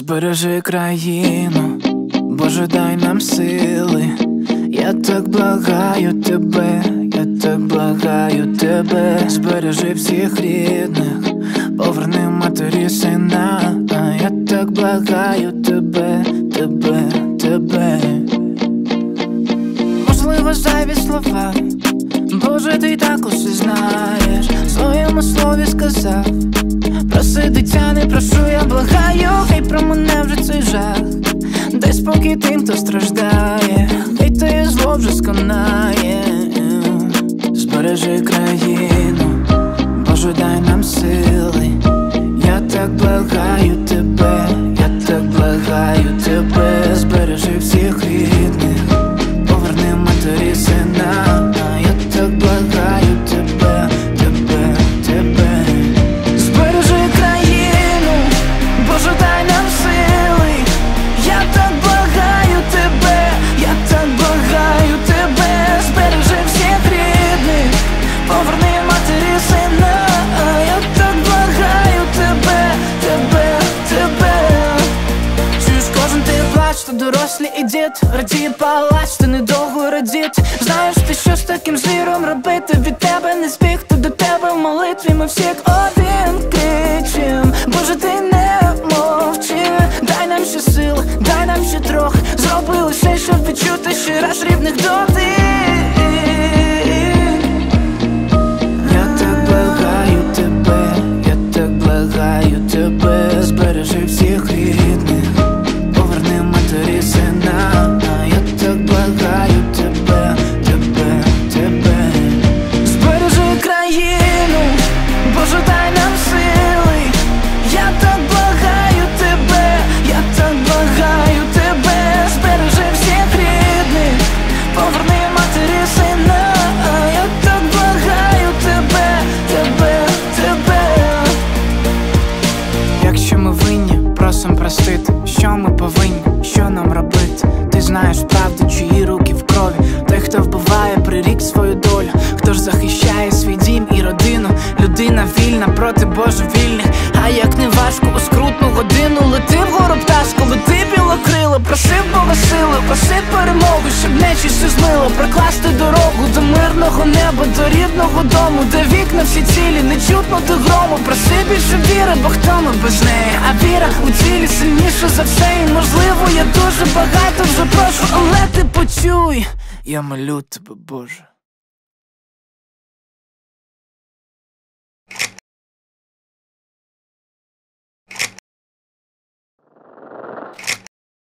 Збережи країну, Боже, дай нам сили. Я так благаю тебе, я так благаю тебе. Збережи всіх рідних, поверни матері сина. Я так благаю тебе, тебе, тебе. Можливо, зайві слова, Боже, ти так усе знаєш. В своєму слові сказав: проси, дитя, не прошу, я благаю. Хай про мене вже цей жах, дай спокій тим, хто страждає. Хай те зло вже сконає. Збережи країну, Боже, дай нам сили. Я так благаю тебе, я так благаю тебе. Збережи всіх рідних, поверни матері сина. Я так благаю тебе, тебе, тебе. Збережи країну, Боже, дай нам сили. Я так благаю тебе, я так благаю тебе. Збережи всіх рідних, поверни матері сина. Я так благаю тебе, тебе, тебе. Чуєш, кожен ти плач, то дорослі і дід радіє палач, ти недовго радіть. Знаєш ти, що з таким звіром робити? Від тебе не збіг, то до тебе в молитві ми всі один кричим. Боже, ти не мовчи, дай нам ще сил, дай нам ще трох. Зроби лише, щоб відчути ще раз рівних дотик. Я так благаю тебе, я так благаю тебе. Збережи всіх рідних, поверни матері сина. Я так благаю тебе, тебе, тебе. Збережи країну, Боже, дай нам сили. Я так благаю тебе, я так благаю тебе. Збережи всіх рідних, поверни матері сина. Я так благаю тебе, тебе, тебе. Якщо ми винні, просим простити. Що ми повинні, що нам робити? Ти знаєш правду, чиї руки в крові. Той, хто вбиває, прирік свою долю. Хто ж захищає свій дім і родину? Людина вільна проти божевільних. А як не важко у скрутну годину, лети вгору пташко, лети білокрило. Проси Бога сили, проси перемоги, щоб нечисть змило. Прокласти дорогу до мирного неба, до рідного дому, де вікна всі цілі, не чутно до грому. Проси більше віри, бо хто ми без неї? А віра у тілі сильніша за все. І можливо, я дуже багато вже прошу, але ти почуй, я молю тебе, Боже.